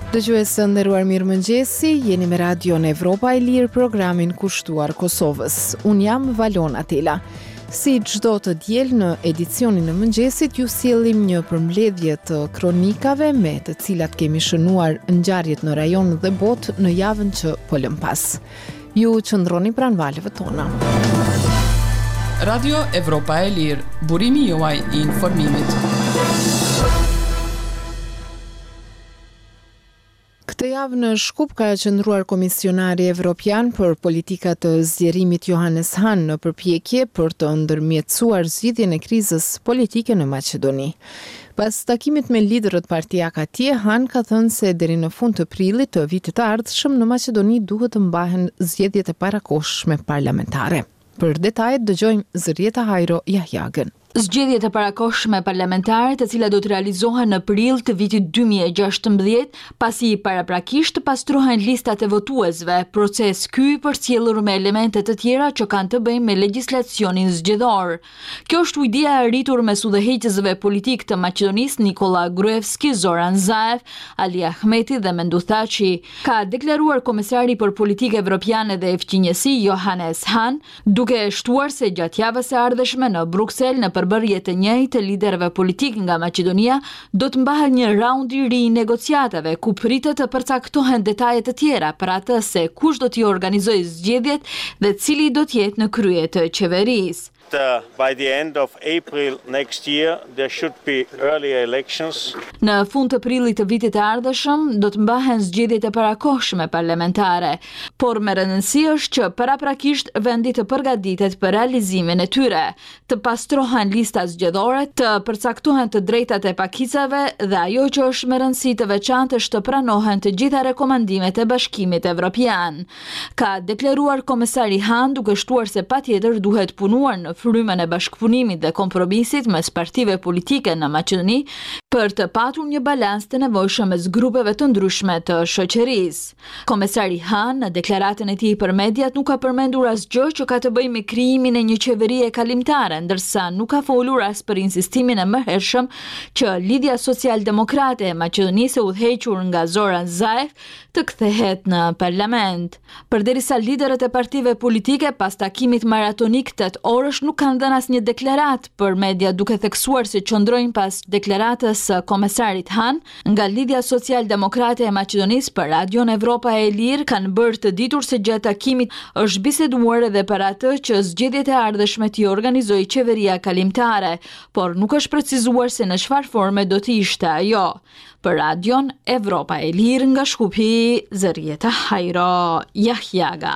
Dëgjues të nderuar, mirëmëngjesi, jeni me Radio Evropa e Lirë, programin kushtuar Kosovës. Unë jam Valon Atela. Si çdo të diel në edicionin e mëngjesit, ju sjellim një përmbledhje të kronikave me të cilat kemi shënuar ngjarjet në rajon dhe botë në javën që po lëm pas. Ju qëndroni pranë valëve tona. Radio Evropa e Lirë, burimi juaj I informimit. Këtë javë në Shkup ka qëndruar Komisionari Evropian për politika të zgjerimit Johannes Hahn në përpjekje për të ndërmjetësuar zgjidhjen e krizës politike në Maqedoni. Pas takimit me liderët partijak atje, Hahn ka thënë se deri në fund të prillit të vitit të ardhshëm në Maqedoni duhet të mbahen zgjedhjet e parakohshme parlamentare. Për detajet dëgjojmë Zërieta Hajro Jahjagën. Zgjedhjet e parakohshme parlamentare, të cilat do të realizohen në prill të vitit 2016, pasi paraprakisht të pastrohen listat e votuesve, proces ky përcjellur me elemente të tjera që kanë të bëjnë me legjislacionin zgjedhor. Kjo është ujdia e arritur mes udhëheqësve politik të Maqedonisë Nikola Gruevski, Zoran Zaev, Ali Ahmeti dhe Mendu Thaçi. Ka deklaruar komesari për politikë evropiane dhe fqinjësi Johannes Hahn, duke shtuar se gjatë javës së ardhshme në Bruksel në përbërje të njëjtë të liderëve politik nga Maqedonia, do të mbahet një raund I ri I negociatave ku pritet të përcaktohen detaje të tjera për atë se kush do t'i organizojë zgjedhjet dhe cili do të jetë në krye të qeverisë. By the end of April next year, there should be early elections. Në fund të prillit të vitit të ardhshëm do të mbahen zgjedhjet e parakohshme parlamentare, por me rëndësi është që paraprakisht vendi të përgatitet për realizimin e tyre, të pastrohen lista zgjedhore, të përcaktohen të drejtat e pakicave dhe ajo që është me rëndësi të veçantë është të pranohen të gjitha rekomandimet e Bashkimit Evropian. Ka deklaruar komesari Hahn duke shtuar se patjetër duhet punuar në frymën e bashkëpunimit dhe kompromisit mes partive politike në Maqedoni për të patur një balans të nevojshëm mes grupeve të ndryshme të shoqërisë. Komesari Hahn në deklaratën e tij për mediat nuk ka përmendur asgjë që ka të bëjë me krijimin e një qeverie kalimtare, ndërsa nuk ka folur as për insistimin e mëhershëm që Lidhja Social-Demokrate e Maqedonisë, udhëhequr nga Zoran Zaev, të kthehet në parlament. Përderisa liderët e partive politike pas takimit maratonik 8 orësh nuk kanë dhënë asnjë deklaratë për media, duke theksuar se qëndrojnë pas deklaratës së komesarit Hahn, nga Lidhja Social-Demokrate e Maqedonisë për Radion Evropa e Lirë kanë bërë të ditur se gjatë takimit është biseduar edhe për atë që zgjedhjet e ardhshme t'i organizojë qeveria kalimtare, por nuk është precizuar se në çfarë forme do të ishte ajo. Për Radion Evropa e Lirë nga Shkupi, Zërieta Hajro Jahjaga.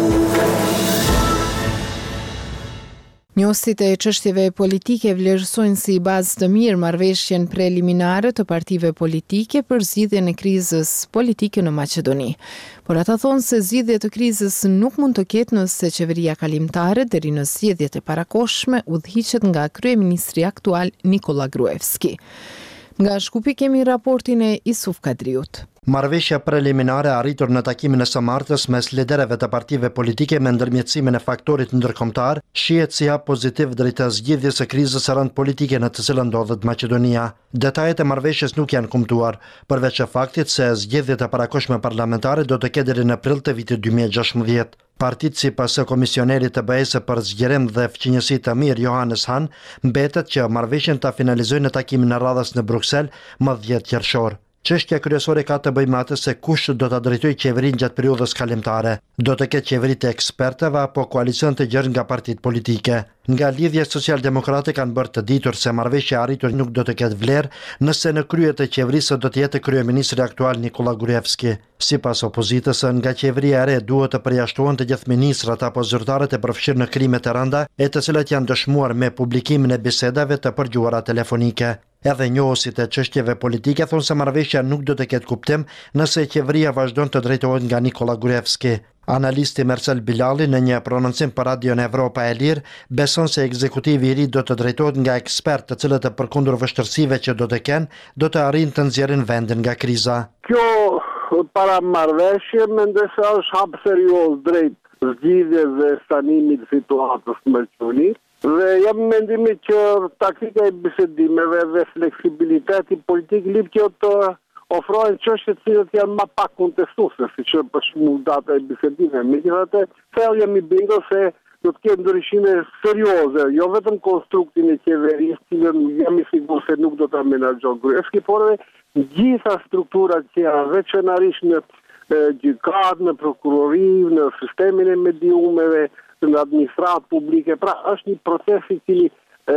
Njohësit e çështjeve politike vlerësojnë si bazë të mirë marrëveshjen preliminare të partive politike për zgjidhjen e krizës politike në Maqedoni. Por ata thonë se zgjidhja të krizës nuk mund të ketë nëse qeveria kalimtare deri në zgjedhjet e parakohshme udhëhiqet nga kryeministri aktual Nikola Gruevski. Nga Shkupi kemi raportin e Isuf Kadriut. Marrëveshja preliminare arritur në takimin e së martës mes liderëve të partive politike me ndërmjetësimin e faktorit ndërkombëtar shihet si hap pozitiv drejt zgjidhjes së krizës së rënd politike në të cilën ndodhet Maqedonia. Detajet e marrëveshjes nuk janë kumtuar, përveç faktit se zgjedhjet e parakohshme parlamentare do të ketë deri në prill të vitit 2016. Partitë sipas komisionerit të BE-s për zgjerim dhe fqinjësi të mirë Johannes Hahn mbetet që marrëveshjen ta finalizojnë në takimin e radhës në Bruksel më 10 qershor. Çështja kryesore ka të bëjë me atë se kush do ta drejtojë qeverinë gjatë periudhës kalimtare. Do të ketë qeveri të ekspertëve apo koalicion të gjerë nga partitë politike. Nga Lidhja Social-Demokrate kanë bërë të ditur se marrëveshja e arritur nuk do të ketë vlerë nëse në krye të qeverisë do të jetë kryeministri aktual Nikola Gruevski. Sipas opozitës, nga qeveria e re duhet të përjashtohen të gjithë ministrat apo zyrtarët e përfshirë në krime të rënda, e të cilat janë dëshmuar me publikimin e bisedave të përgjuara telefonike. Edhe njohësit e çështjeve politike thonë se marrëveshja nuk do të ketë kuptim nëse qeveria vazhdon të drejtohet nga Nikola Gruevski. Analisti Marcel Bilali në një prononcim për Radion Evropa e Lirë beson se ekzekutivi I ri do të drejtohet nga ekspertë të cilët e përkundur vështirësive që do të kenë, do të arrijnë të nxjerrin vendin nga kriza. Kjo para marrëveshje mendoj se është hap serioz drejt zgjidhjes dhe stanimit të situatës në Maqedoni. Dhe jam mendimit që taktika e bisedimeve dhe fleksibiliteti politik lip që të ofrojnë çështje të cilat janë më pak kontestuese, siç për shembull data e bisedimeve. Megjithatë, thellë jam i bindur se do të ketë ndryshime serioze, jo vetëm konstruktin e qeverisë, cilën jam i sigurt se nuk do ta menaxhon Gruevski, por edhe gjitha strukturat që janë veçanërisht në gjykatë, në prokurori, në sistemin e mediumeve, në administratë publike. Pra, është një proces i cili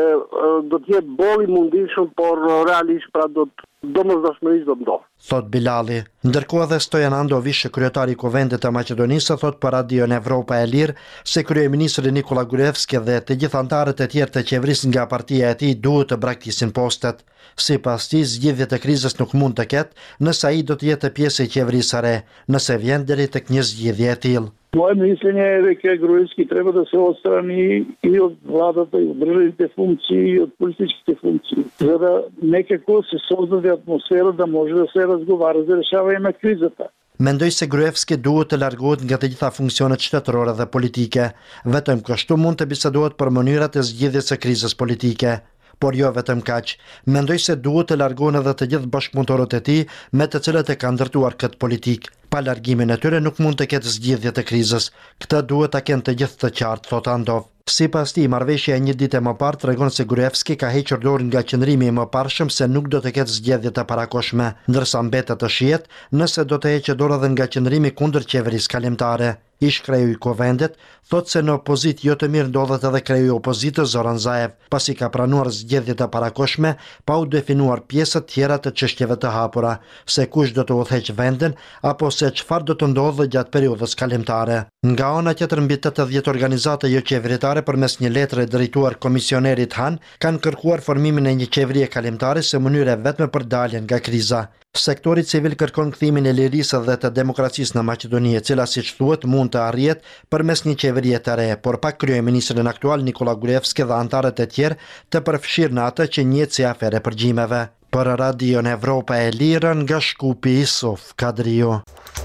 do të jetë bolli mundishëm, por realisht pra domosdoshmërisht do të ndodhë. Thot Bilali. Ndërkohë dhe Stojan Andovish, kryetari i Kuvendit të Maqedonisë, thot për Radion Evropa e Lirë se kryeministri Nikola Gruevski dhe të gjithë anëtarët e tjerë të qeverisë nga partia e tij duhet të braktisin postet. Sipas tij, zgjidhja e krizës nuk mund të ketë nëse ai do të jetë pjesë e qeverisë së re, nëse vjen deri tek një zgjidhje e tillë. Moje mišljenje je da Gruevski treba da se odstrani i od vladата, i od državните funkcije, i od političkите funkcije, за да nekako se sozдаде atmosfera da može da se razgovara za rešavanje na krizata. Mendoj se Gruevski duhet të largohet nga të gjitha funksionet shtetërore dhe politike. Vetëm kështu mund të bisedohet për mënyrat e zgjidhjes së krizës politike. Por jo vetëm kaq. Mendoj se duhet të largohen edhe të gjithë bashkëpunëtorët e tij me të cilët e kanë ndërtuar këtë politikë. Pa largimin e tyre nuk mund të ketë zgjidhje të krizës. Këtë duhet ta kenë të gjithë të qartë, thot Andov. Sipas tij, marrëveshja e një dite më parë tregon se Gruevski ka hequr dorën nga qëndrimi i mëparshëm se nuk do të ketë zgjedhje të parakoshme, ndërsa mbetet të shihet nëse do të heqë dorë edhe nga qëndrimi kundër qeverisë kalimtare. Ish kreu i Kuvendit thot se në opozitë jo të mirë ndodhet edhe kreu i opozitës Zoran Zaev, pasi ka pranuar zgjedhje të parakoshme pa u definuar pjesët tjera të çështjeve të hapura, se kush do të udhëheq vendin apo se çfarë do të ndodhë gjatë periudhës kalimtare. Nga ana tjetër, mbi 80 organizata jo qeveritare përmes një letre drejtuar komisionerit Han kanë kërkuar formimin e një qeverie kalimtare si mënyrë vetme për daljen nga kriza. Sektori civil kërkon kthimin e lirisë dhe të demokracisë në Maqedoni, e cila siç thuhet mund të arrihet përmes një qeverie të re, por pa kryeministrin aktual Nikola Gruevski dhe anëtarët e tjerë të përfshirë në atë që njihet si aferë përgjimeve. Për Radion Evropa e Lirë, nga Shkupi, Isuf Kadriu.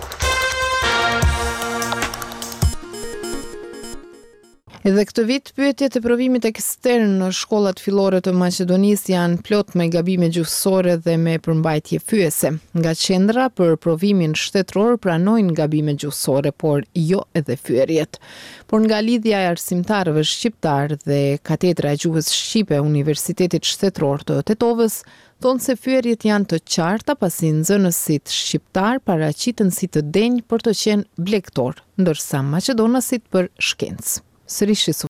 Edhe këtë vit, pyetjet e provimit ekstern në shkollat fillore të Maqedonisë janë plot me gabime gjuhësore dhe me përmbajtje fyese. Nga qendra për provimin shtetëror pranojnë gabime gjuhësore, por jo edhe fyerjet. Por nga lidhja e arsimtarëve shqiptar dhe katedra e gjuhës shqipe e Universitetit Shtetëror të Tetovës, thonë se fyerjet janë të qarta pasi nxënësit shqiptar paraqiten si të denj për të qenë blegtor, ndërsa maqedonasit për shkencë. Sërish